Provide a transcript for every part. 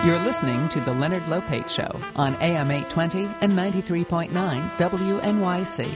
You're listening to The Leonard Lopate Show on AM 820 and 93.9 WNYC.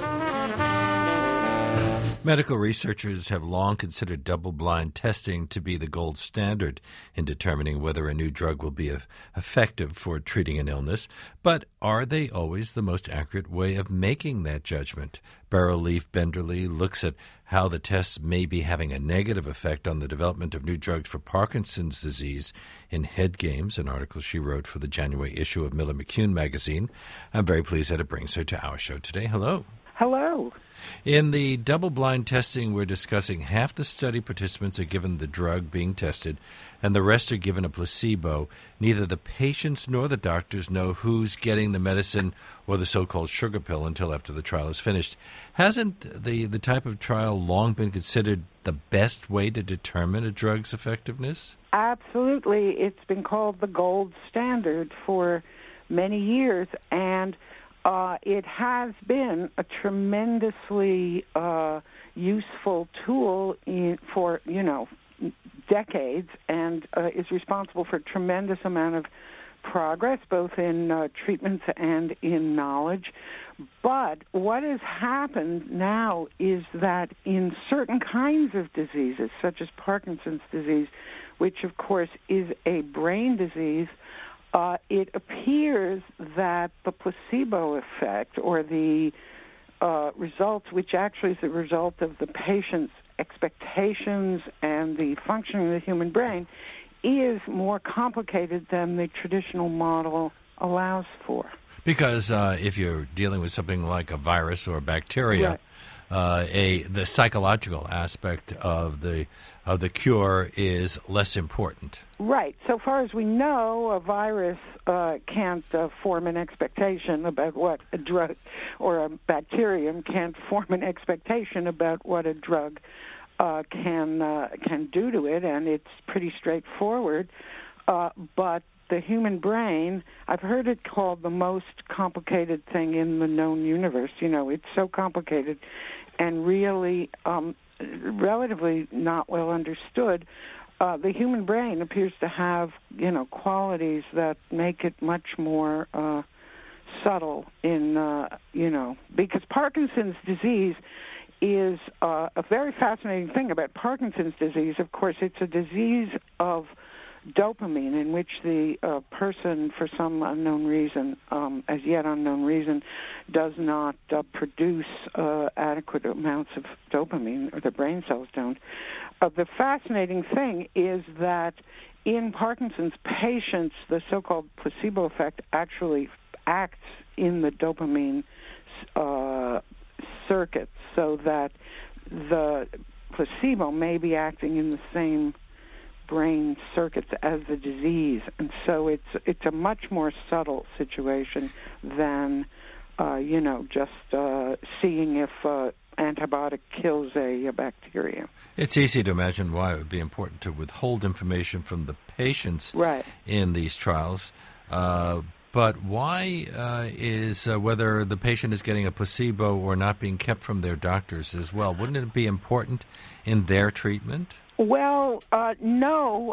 Medical researchers have long considered double-blind testing to be the gold standard in determining whether a new drug will be effective for treating an illness. But are they always the most accurate way of making that judgment? Beryl Leaf Benderly looks at how the tests may be having a negative effect on the development of new drugs for Parkinson's disease in Head Games, an article she wrote for the January issue of Miller McCune magazine. I'm very pleased that it brings her to our show today. Hello. Hello. In the double-blind testing we're discussing, half the study participants are given the drug being tested, and the rest are given a placebo. Neither the patients nor the doctors know who's getting the medicine or the so-called sugar pill until after the trial is finished. Hasn't the type of trial long been considered the best way to determine a drug's effectiveness? Absolutely. It's been called the gold standard for many years, and it has been a tremendously useful tool for decades, and is responsible for a tremendous amount of progress, both in treatments and in knowledge. But what has happened now is that in certain kinds of diseases, such as Parkinson's disease, which of course is a brain disease, it appears that the placebo effect, or the results, which actually is the result of the patient's expectations and the functioning of the human brain, is more complicated than the traditional model allows for. Because if you're dealing with something like a virus or a bacteria, right, the psychological aspect of the cure is less important. Right. So far as we know, a virus can't form an expectation about what a drug, or a bacterium can't form an expectation about what a drug can do to it, and it's pretty straightforward. But the human brain, I've heard it called the most complicated thing in the known universe. It's so complicated and really relatively not well understood. The human brain appears to have, qualities that make it much more subtle because Parkinson's disease is a very fascinating thing about Parkinson's disease. Of course, it's a disease of dopamine, in which the person, for some unknown reason, as yet unknown reason, does not produce adequate amounts of dopamine, or the brain cells don't. The fascinating thing is that in Parkinson's patients, the so-called placebo effect actually acts in the dopamine circuit, so that the placebo may be acting in the same brain circuits as the disease, and so it's a much more subtle situation than just seeing if antibiotic kills a bacteria. It's easy to imagine why it would be important to withhold information from the patients, right, in these trials. But why is whether the patient is getting a placebo or not being kept from their doctors as well? Wouldn't it be important in their treatment? Well, no.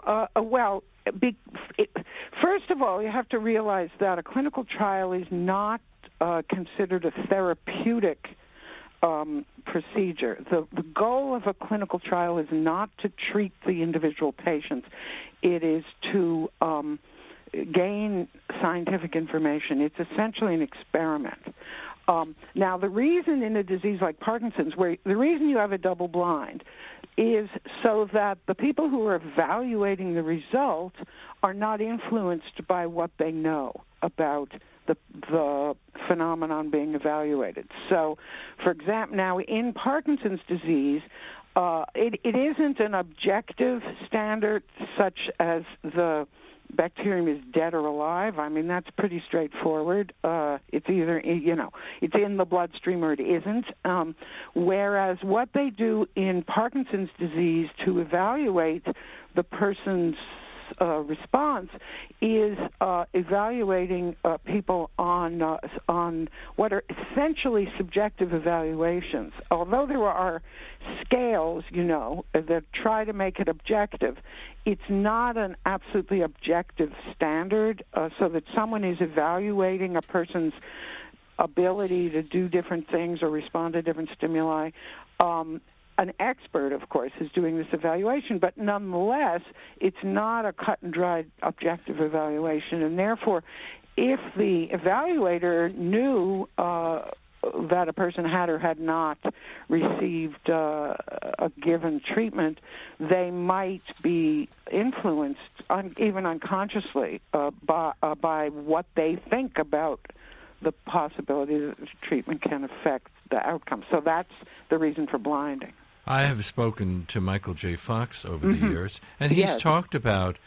First of all, you have to realize that a clinical trial is not considered a therapeutic procedure. The goal of a clinical trial is not to treat the individual patients. It is to gain scientific information. It's essentially an experiment. Now, the reason in a disease like Parkinson's, the reason you have a double blind is so that the people who are evaluating the results are not influenced by what they know about the phenomenon being evaluated. So, for example, now in Parkinson's disease, it isn't an objective standard such as the bacterium is dead or alive. I mean, that's pretty straightforward. It's either, it's in the bloodstream or it isn't. Whereas what they do in Parkinson's disease to evaluate the person's response is evaluating people on what are essentially subjective evaluations. Although there are scales, that try to make it objective, it's not an absolutely objective standard, so that someone is evaluating a person's ability to do different things or respond to different stimuli. An expert, of course, is doing this evaluation, but nonetheless, it's not a cut-and-dried objective evaluation, and therefore, if the evaluator knew that a person had or had not received a given treatment, they might be influenced, even unconsciously, by what they think about the possibility that the treatment can affect the outcome. So that's the reason for blinding. I have spoken to Michael J. Fox over the years, and he's talked about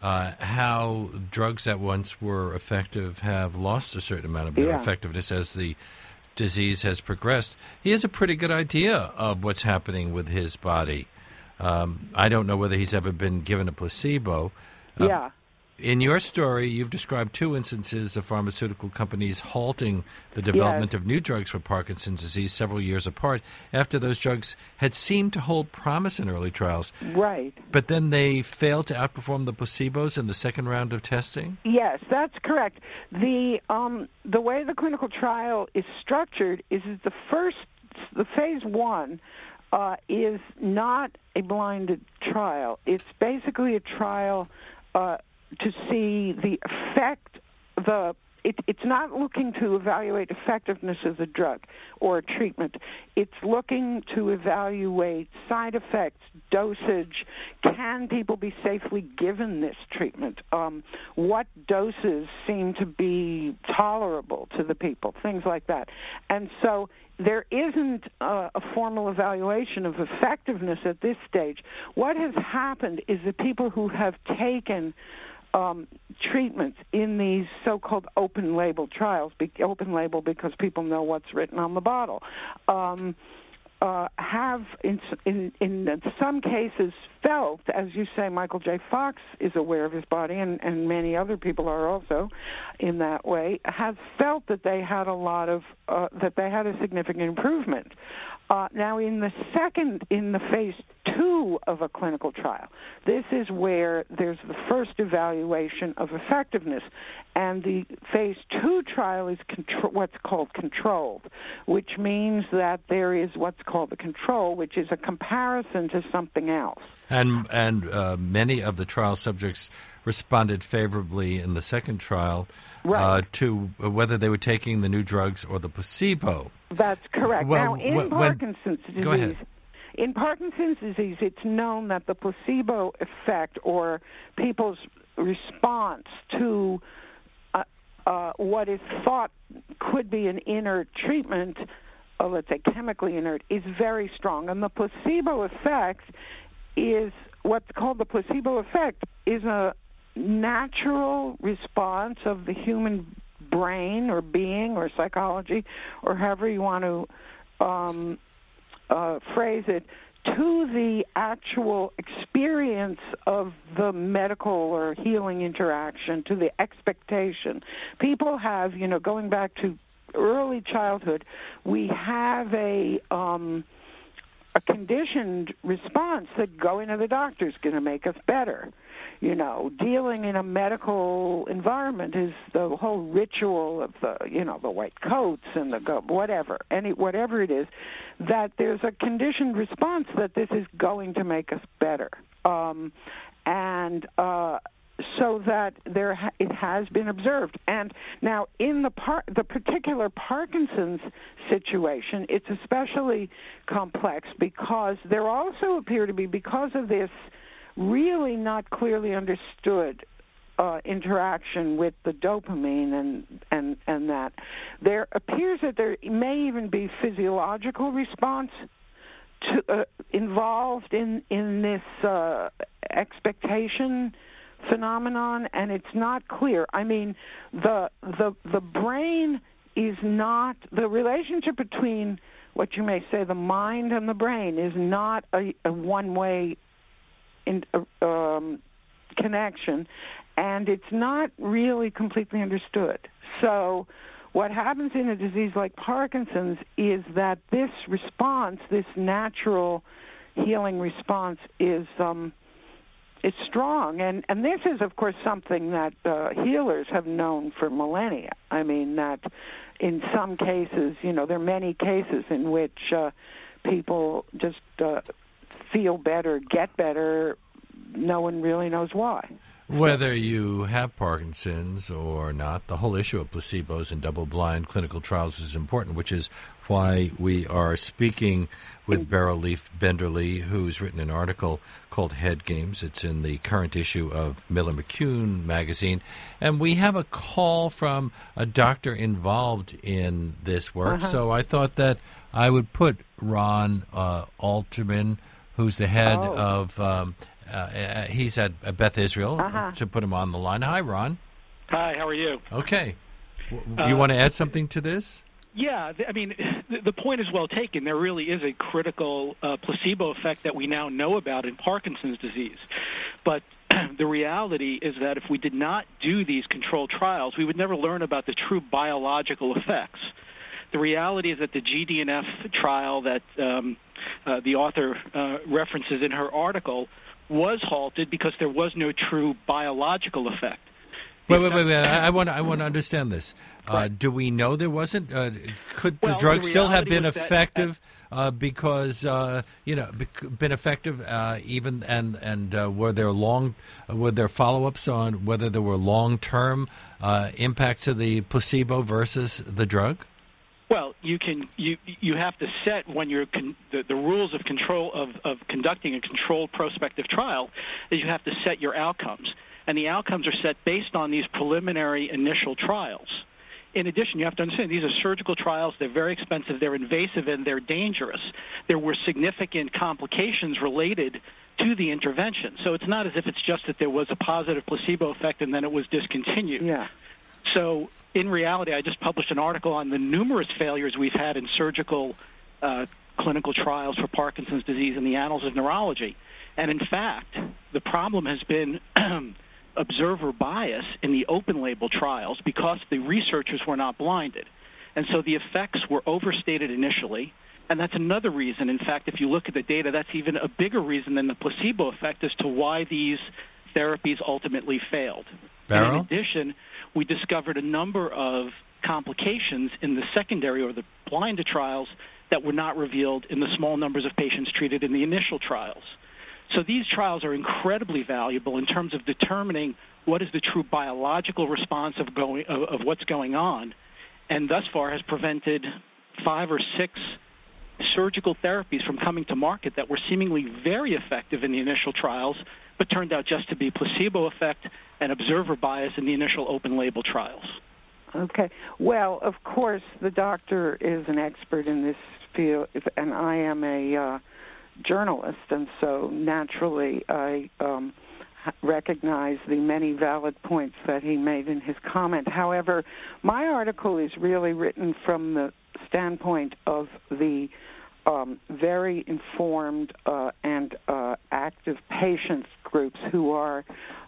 how drugs that once were effective have lost a certain amount of their effectiveness as the disease has progressed. He has a pretty good idea of what's happening with his body. I don't know whether he's ever been given a placebo. In your story, you've described two instances of pharmaceutical companies halting the development of new drugs for Parkinson's disease several years apart after those drugs had seemed to hold promise in early trials. Right. But then they failed to outperform the placebos in the second round of testing? Yes, that's correct. The way the clinical trial is structured is the phase 1 is not a blinded trial. It's basically a trial to see the effect, it's not looking to evaluate effectiveness of the drug or treatment. It's looking to evaluate side effects, dosage. Can people be safely given this treatment? What doses seem to be tolerable to the people? Things like that. And so there isn't a formal evaluation of effectiveness at this stage. What has happened is the people who have taken treatments in these so-called open-label trials, open label because people know what's written on the bottle, have in some cases felt, as you say, Michael J. Fox is aware of his body, and many other people are also in that way, have felt that they had a significant improvement. Now, in the phase 2 of a clinical trial, this is where there's the first evaluation of effectiveness, and the phase 2 trial is what's called controlled, which means that there is what's called the control, which is a comparison to something else. And many of the trial subjects responded favorably in the second trial to whether they were taking the new drugs or the placebo. That's correct. Well, now, in Parkinson's disease, go ahead. In Parkinson's disease, it's known that the placebo effect, or people's response to what is thought could be an inert treatment, let's say chemically inert, is very strong. And the placebo effect is what's called the placebo effect is a natural response of the human brain or being or psychology or however you want to phrase it, to the actual experience of the medical or healing interaction, to the expectation. People have, going back to early childhood, we have a conditioned response that going to the doctor is going to make us better. Dealing in a medical environment is the whole ritual of the white coats and whatever it is, that there's a conditioned response that this is going to make us better. So that it has been observed. And now in the particular Parkinson's situation, it's especially complex because there also appear to be, because of this really not clearly understood interaction with the dopamine and that, there appears that there may even be physiological response involved in this expectation phenomenon, and it's not clear. I mean, the brain is not, the relationship between what you may say the mind and the brain is not a one-way connection, and it's not really completely understood. So what happens in a disease like Parkinson's is that this response, this natural healing response, is strong. And this is, of course, something that healers have known for millennia. I mean, that in some cases, there are many cases in which people just feel better, get better. No one really knows why. Whether you have Parkinson's or not, the whole issue of placebos and double-blind clinical trials is important, which is why we are speaking with Beryl Leaf Benderly, who's written an article called Head Games. It's in the current issue of Miller McCune magazine. And we have a call from a doctor involved in this work, so I thought that I would put Ron Alterman, who's the head of... he's at Beth Israel, to put him on the line. Hi, Ron. Hi, how are you? Okay. You want to add something to this? Yeah, I mean, the point is well taken. There really is a critical placebo effect that we now know about in Parkinson's disease. But the reality is that if we did not do these controlled trials, we would never learn about the true biological effects. The reality is that the GDNF trial that the author references in her article was halted because there was no true biological effect. Wait. I want to understand this. Do we know there wasn't? Could the drug still have been effective because been effective even and were there follow-ups on whether there were long-term impacts of the placebo versus the drug? Well, you have to set when you're the rules of control of conducting a controlled prospective trial is you have to set your outcomes, and the outcomes are set based on these preliminary initial trials. In addition, you have to understand these are surgical trials. They're very expensive. They're invasive and they're dangerous. There were significant complications related to the intervention. So it's not as if it's just that there was a positive placebo effect and then it was discontinued. Yeah. So in reality, I just published an article on the numerous failures we've had in surgical clinical trials for Parkinson's disease in the Annals of Neurology. And in fact, the problem has been observer bias in the open-label trials because the researchers were not blinded. And so the effects were overstated initially. And that's another reason. In fact, if you look at the data, that's even a bigger reason than the placebo effect as to why these therapies ultimately failed. Beryl? In addition, we discovered a number of complications in the secondary or the blinded trials that were not revealed in the small numbers of patients treated in the initial trials. So these trials are incredibly valuable in terms of determining what is the true biological response of what's going on, and thus far has prevented 5 or 6 surgical therapies from coming to market that were seemingly very effective in the initial trials, but turned out just to be placebo effect and observer bias in the initial open-label trials. Okay. Well, of course, the doctor is an expert in this field, and I am a journalist, and so naturally I recognize the many valid points that he made in his comment. However, my article is really written from the standpoint of the very informed and active patients groups who are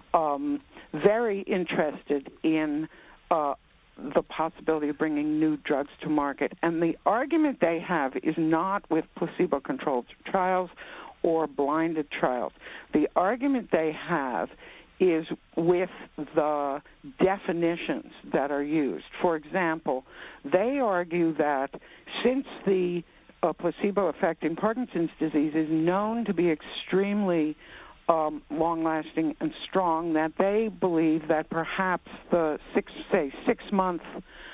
very interested in the possibility of bringing new drugs to market. And the argument they have is not with placebo-controlled trials or blinded trials. The argument they have is with the definitions that are used. For example, they argue that since the placebo effect in Parkinson's disease is known to be extremely long-lasting and strong, that they believe that perhaps the 6-month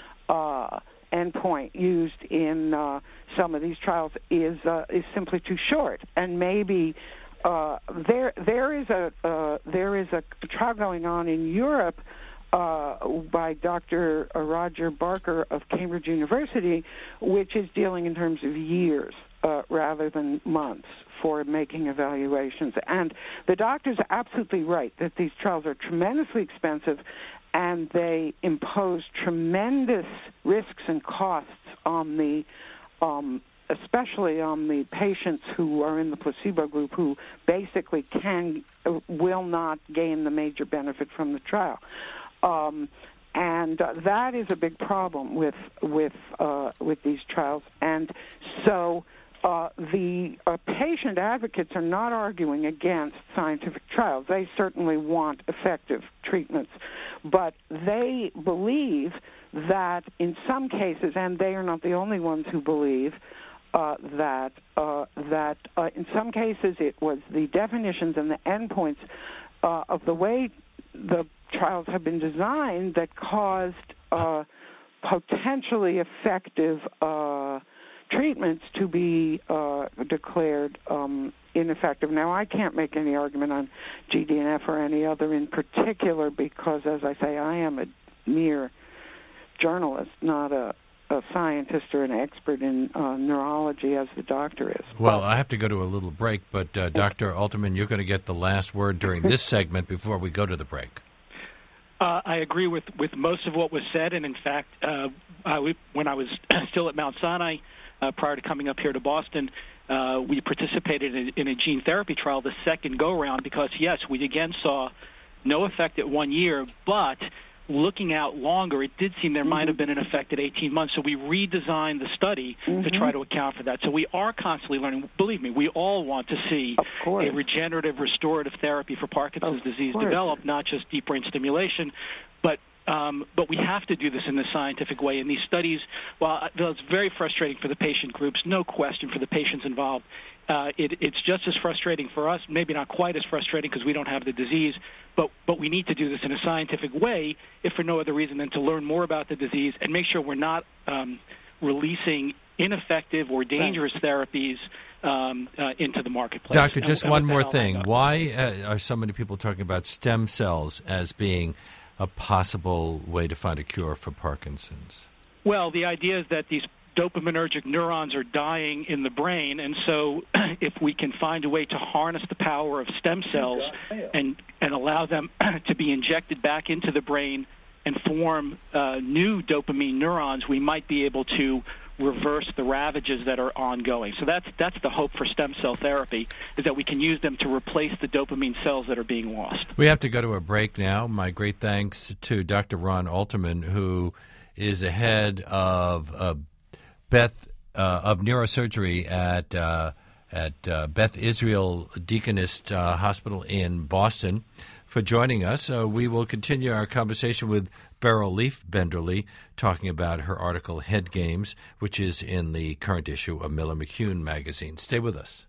endpoint used in some of these trials is simply too short, and maybe there is a trial going on in Europe by Dr. Roger Barker of Cambridge University, which is dealing in terms of years rather than months for making evaluations. And the doctor's absolutely right that these trials are tremendously expensive and they impose tremendous risks and costs on the especially on the patients who are in the placebo group who basically will not gain the major benefit from the trial. And that is a big problem with these trials. And so the patient advocates are not arguing against scientific trials. They certainly want effective treatments. But they believe that in some cases, and they are not the only ones who believe, that in some cases it was the definitions and the endpoints of the way the trials have been designed that caused potentially effective treatments to be declared ineffective. Now, I can't make any argument on GDNF or any other in particular because, as I say, I am a mere journalist, not a scientist or an expert in neurology as the doctor is. Well, I have to go to a little break, but Dr. Alterman, you're going to get the last word during this segment before we go to the break. I agree with most of what was said, and in fact, when I was still at Mount Sinai, prior to coming up here to Boston, we participated in a gene therapy trial the second go-around because, yes, we again saw no effect at 1 year, but looking out longer, it did seem there might have been an effect at 18 months. So we redesigned the study to try to account for that. So we are constantly learning. Believe me, we all want to see a regenerative, restorative therapy for Parkinson's disease develop, not just deep brain stimulation. But we have to do this in the scientific way. And these studies, while it's very frustrating for the patient groups, no question for the patients involved, it's just as frustrating for us, maybe not quite as frustrating because we don't have the disease, but we need to do this in a scientific way, if for no other reason than to learn more about the disease and make sure we're not releasing ineffective or dangerous therapies into the marketplace. Doctor, just one more thing. Why are so many people talking about stem cells as being a possible way to find a cure for Parkinson's? Well, the idea is that these dopaminergic neurons are dying in the brain, and so if we can find a way to harness the power of stem cells and allow them to be injected back into the brain and form new dopamine neurons, we might be able to reverse the ravages that are ongoing. So that's the hope for stem cell therapy, is that we can use them to replace the dopamine cells that are being lost. We have to go to a break now. My great thanks to Dr. Ron Alterman, who is the head of neurosurgery at Beth Israel Deaconess Hospital in Boston, for joining us. We will continue our conversation with Beryl Leaf Benderly, talking about her article Head Games, which is in the current issue of Miller McCune magazine. Stay with us.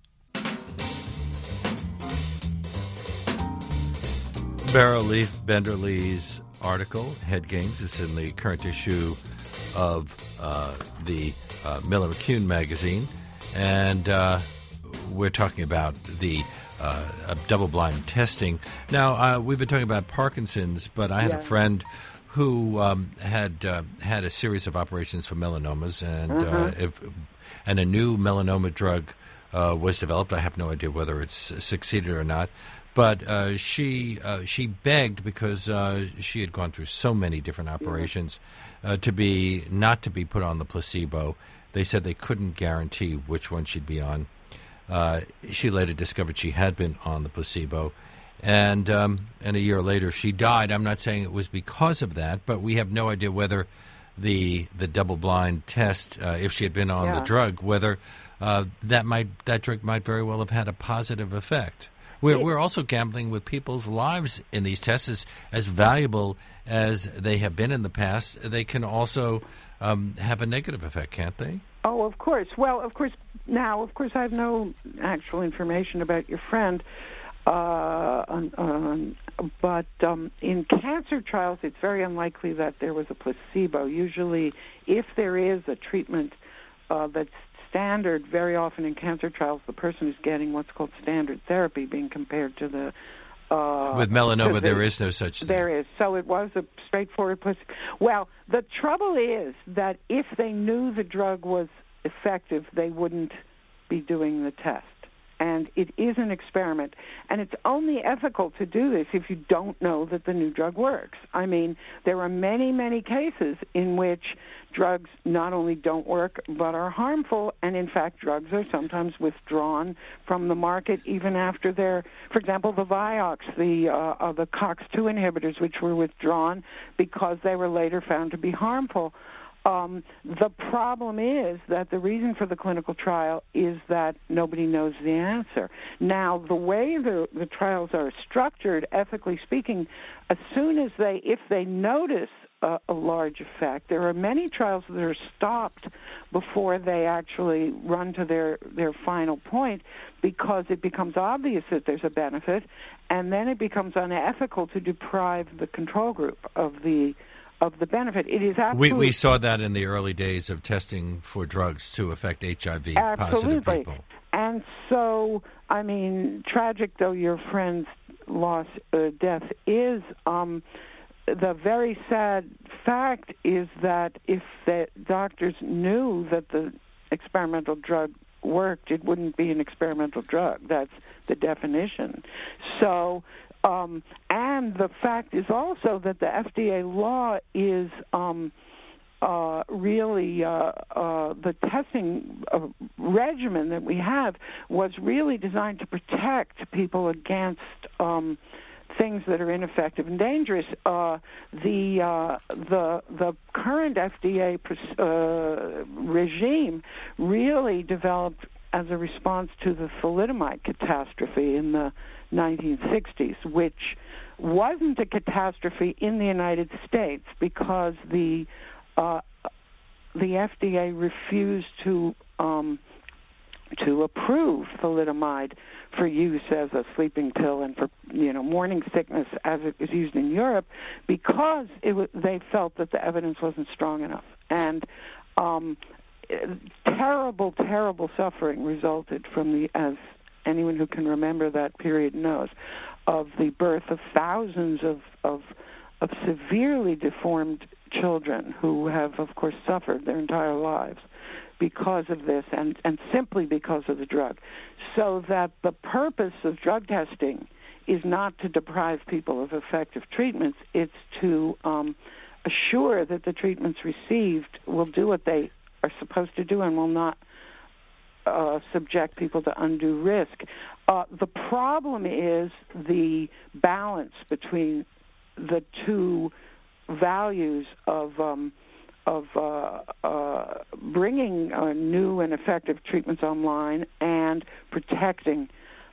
Beryl Leaf Benderly's article Head Games is in the current issue of the Miller McCune magazine, and we're talking about the double-blind testing. Now, we've been talking about Parkinson's, but I had a friend who had a series of operations for melanomas, and a new melanoma drug was developed. I have no idea whether it's succeeded or not, but she begged, because she had gone through so many different operations, not to be put on the placebo. They said they couldn't guarantee which one she'd be on. She later discovered she had been on the placebo, and a year later she died. I'm not saying it was because of that, but we have no idea whether the double-blind test, if she had been on the drug, whether that drug might very well have had a positive effect. We're also gambling with people's lives in these tests. As valuable as they have been in the past, they can also have a negative effect, can't they? Oh, of course. Well, of course, I have no actual information about your friend, but in cancer trials, it's very unlikely that there was a placebo. Usually, if there is a treatment that's standard, very often in cancer trials, the person is getting what's called standard therapy, being compared to the... With melanoma, there is no such thing. There is. So it was a straightforward placebo. Well, the trouble is that if they knew the drug was effective, they wouldn't be doing the test. and it is an experiment. And it's only ethical to do this if you don't know that the new drug works. I mean, there are many, many cases in which drugs not only don't work but are harmful, and in fact drugs are sometimes withdrawn from the market even after they're, for example, the Vioxx, the COX-2 inhibitors, which were withdrawn because they were later found to be harmful. The problem is that the reason for the clinical trial is that nobody knows the answer. Now, the way the trials are structured, ethically speaking, as soon as if they notice a large effect, there are many trials that are stopped before they actually run to their final point because it becomes obvious that there's a benefit, and then it becomes unethical to deprive the control group of the benefit. It is absolutely... We saw that in the early days of testing for drugs to affect HIV-positive people. And so, I mean, tragic though your friend's death is, the very sad fact is that if the doctors knew that the experimental drug worked, it wouldn't be an experimental drug. That's the definition. So... and the fact is also that the FDA law is really the testing regimen that we have was really designed to protect people against things that are ineffective and dangerous. The current FDA regime really developed as a response to the thalidomide catastrophe in the 1960s, which wasn't a catastrophe in the United States because the FDA refused to approve thalidomide for use as a sleeping pill and for morning sickness as it was used in Europe because they felt that the evidence wasn't strong enough. And terrible, terrible suffering resulted from as anyone who can remember that period knows, of the birth of thousands of severely deformed children who have, of course, suffered their entire lives because of this and simply because of the drug. So that the purpose of drug testing is not to deprive people of effective treatments, it's to assure that the treatments received will do what they are supposed to do and will not subject people to undue risk. The problem is the balance between the two values of bringing new and effective treatments online and protecting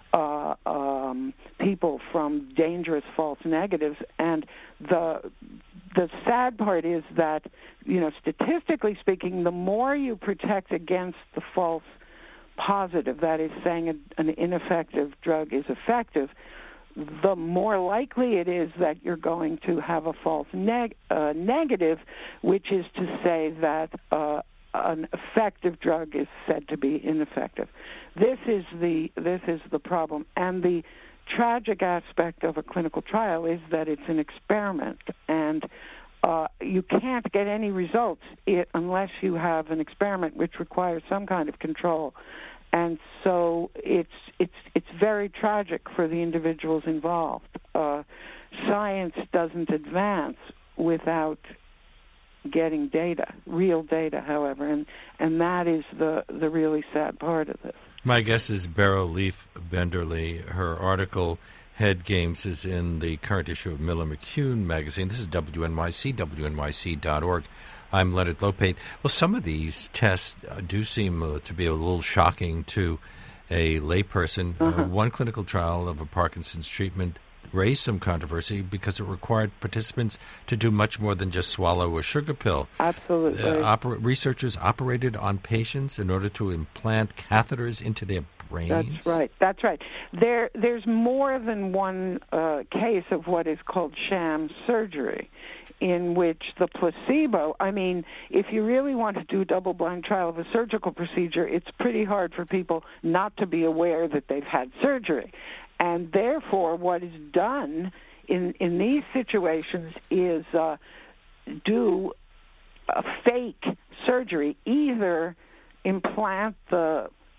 people from dangerous false negatives. And the sad part is that, statistically speaking, the more you protect against the false positive, that is saying an ineffective drug is effective, the more likely it is that you're going to have a false negative, which is to say that an effective drug is said to be ineffective. This is the problem, and the tragic aspect of a clinical trial is that it's an experiment, and you can't get any results unless you have an experiment which requires some kind of control. And so it's very tragic for the individuals involved. Science doesn't advance without getting data, real data, however, and that is the really sad part of this. My guest is Beryl Leaf Benderly. Her article, Head Games, is in the current issue of Miller McCune magazine. This is WNYC, WNYC.org. I'm Leonard Lopate. Well, some of these tests do seem to be a little shocking to a layperson. One clinical trial of a Parkinson's treatment raised some controversy because it required participants to do much more than just swallow a sugar pill. Absolutely. Researchers operated on patients in order to implant catheters into their brains. That's right. There's more than one case of what is called sham surgery, in which the placebo, if you really want to do a double-blind trial of a surgical procedure, it's pretty hard for people not to be aware that they've had surgery. And therefore, what is done in these situations is do a fake surgery, either implant the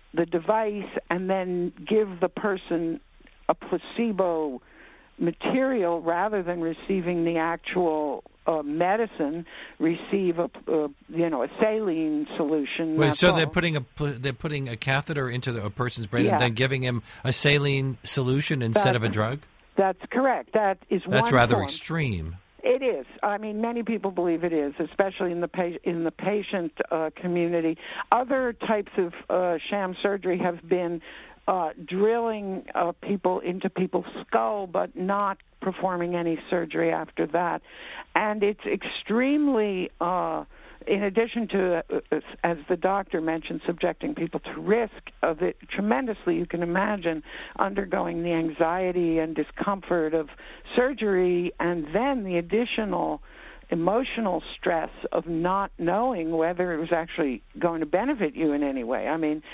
the device and then give the person a placebo material rather than receiving the actual medicine, receive a saline solution. Wait, so they're putting a catheter into a person's brain and then giving him a saline solution instead of a drug? That's correct. That's rather form. Extreme. It is. I mean, many people believe it is, especially in the patient community. Other types of sham surgery have been drilling people into people's skull, but not performing any surgery after that. And it's extremely, in addition to, as the doctor mentioned, subjecting people to risk of it tremendously. You can imagine undergoing the anxiety and discomfort of surgery and then the additional emotional stress of not knowing whether it was actually going to benefit you in any way. I mean,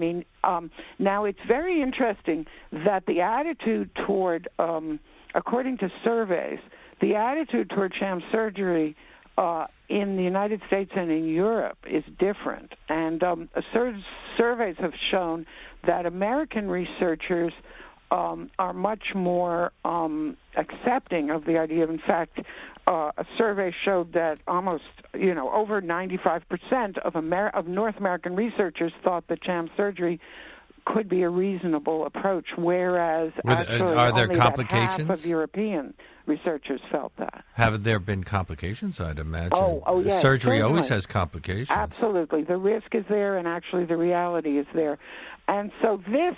now it's very interesting that the attitude toward, according to surveys, the attitude toward sham surgery in the United States and in Europe is different. And surveys have shown that American researchers are much more accepting of the idea. In fact, a survey showed that almost, over 95% of North American researchers thought that sham surgery could be a reasonable approach, whereas actually are there only complications? half of European researchers felt that. Have there been complications? I'd imagine. Oh, yes. Surgery certainly. always has complications. Absolutely. The risk is there, and actually the reality is there. And so this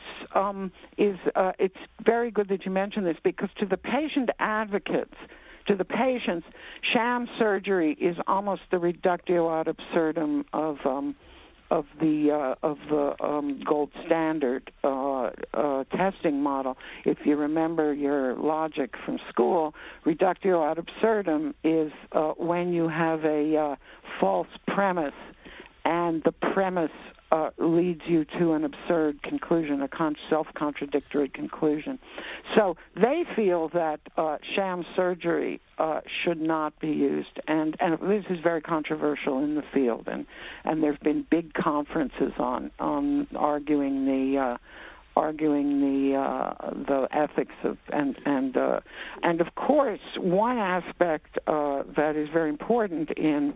it's very good that you mentioned this, because to the patient advocates, to the patients, sham surgery is almost the reductio ad absurdum of the gold standard testing model. If you remember your logic from school, reductio ad absurdum is when you have a false premise and the premise leads you to an absurd conclusion, a self-contradictory conclusion. So they feel that sham surgery should not be used, and this is very controversial in the field, and there have been big conferences on arguing the ethics of and of course one aspect that is very important in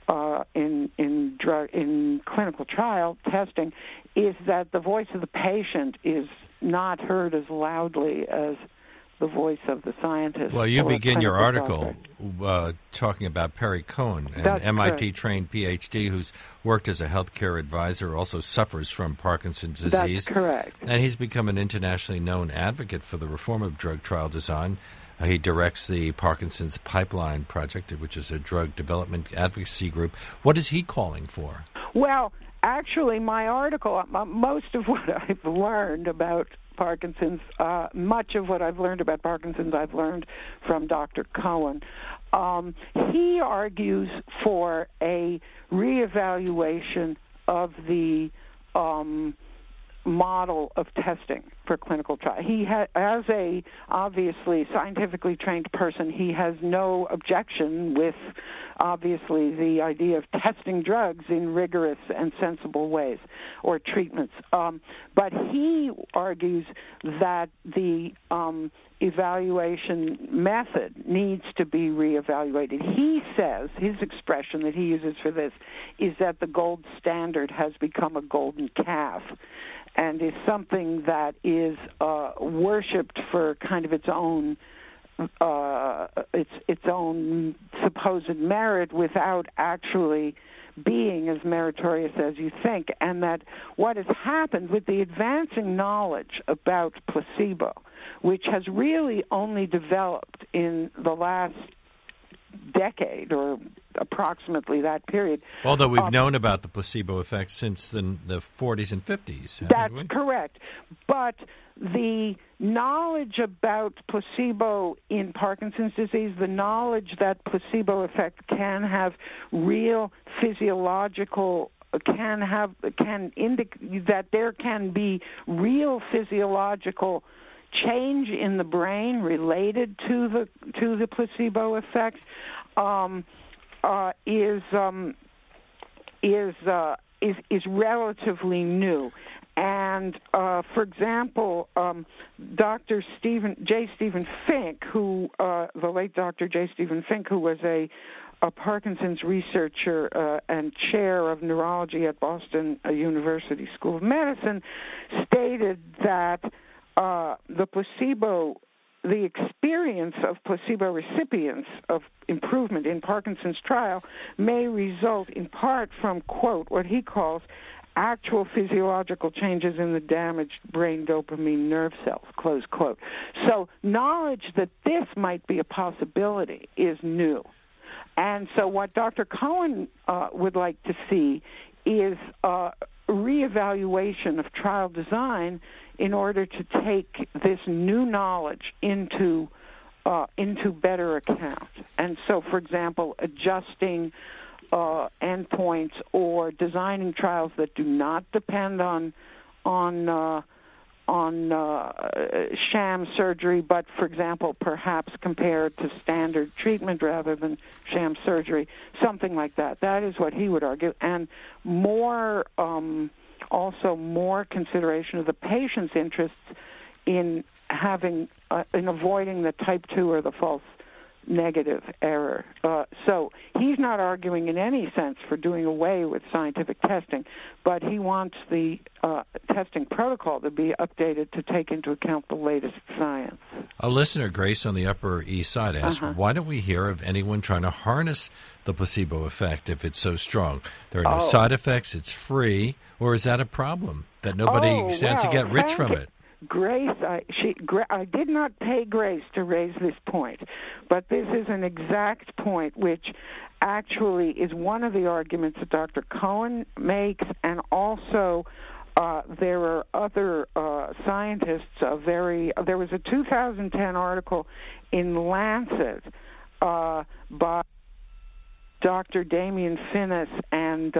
clinical trial testing is that the voice of the patient is not heard as loudly as the voice of the scientist. Well, you begin your article talking about Perry Cohen, an MIT-trained PhD who's worked as a healthcare advisor, also suffers from Parkinson's disease. That's correct. And he's become an internationally known advocate for the reform of drug trial design. He directs the Parkinson's Pipeline Project, which is a drug development advocacy group. What is he calling for? Well, actually, my article, most of what I've learned about Parkinson's, much of what I've learned about Parkinson's, I've learned from Dr. Cohen. He argues for a reevaluation of the model of testing for clinical trial. He as a obviously scientifically trained person, he has no objection with obviously the idea of testing drugs in rigorous and sensible ways or treatments. But he argues that the evaluation method needs to be reevaluated. He says, his expression that he uses for this is that the gold standard has become a golden calf and is something that is worshipped for kind of its own supposed merit without actually being as meritorious as you think, and that what has happened with the advancing knowledge about placebo, which has really only developed in the last decade or approximately that period. Although we've known about the placebo effect since the 40s and 50s, that's we? Correct. But the knowledge about placebo in Parkinson's disease, the knowledge that placebo effect can have real physiological can indicate that there can be real physiological change in the brain related to the placebo effect is relatively new. And, for example, Dr. J. Stephen Fink, the late Dr. J. Stephen Fink, who was a Parkinson's researcher and chair of neurology at Boston University School of Medicine, stated that the experience of placebo recipients of improvement in Parkinson's trial may result in part from, quote, what he calls actual physiological changes in the damaged brain dopamine nerve cells, close quote. So knowledge that this might be a possibility is new. And so what Dr. Cohen would like to see is a reevaluation of trial design in order to take this new knowledge into better account. And so, for example, adjusting endpoints or designing trials that do not depend on sham surgery, but, for example, perhaps compared to standard treatment rather than sham surgery, something like that. That is what he would argue. And also more consideration of the patient's interests in avoiding the type 2 or the false negative error. So he's not arguing in any sense for doing away with scientific testing, but he wants the testing protocol to be updated to take into account the latest science. A listener, Grace, on the Upper East Side, asks, why don't we hear of anyone trying to harness the placebo effect if it's so strong? There are no side effects, it's free, or is that a problem, that nobody stands to get rich from it? Grace, I did not pay Grace to raise this point, but this is an exact point which actually is one of the arguments that Dr. Cohen makes, and also there are other scientists. There was a 2010 article in Lancet by Dr. Damien Finnis and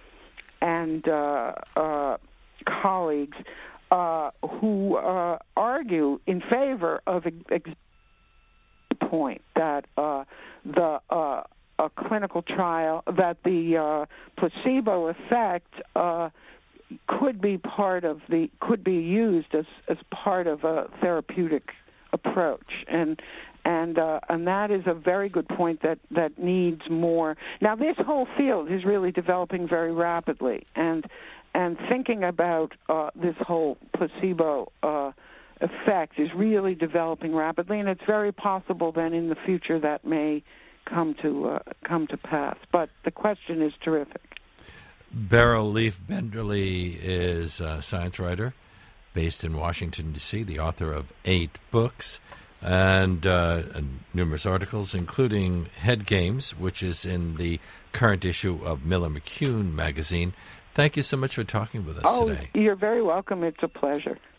colleagues who argue in favor of the point that a clinical trial, that the placebo effect could be used as part of a therapeutic approach, and that is a very good point that needs more. Now, this whole field is really developing very rapidly, and thinking about this whole placebo effect is really developing rapidly, and it's very possible then in the future that may come to pass. But the question is terrific. Beryl Leaf Benderly is a science writer based in Washington, D.C., the author of 8 books and numerous articles, including Head Games, which is in the current issue of Miller McCune magazine. Thank you so much for talking with us today. You're very welcome. It's a pleasure.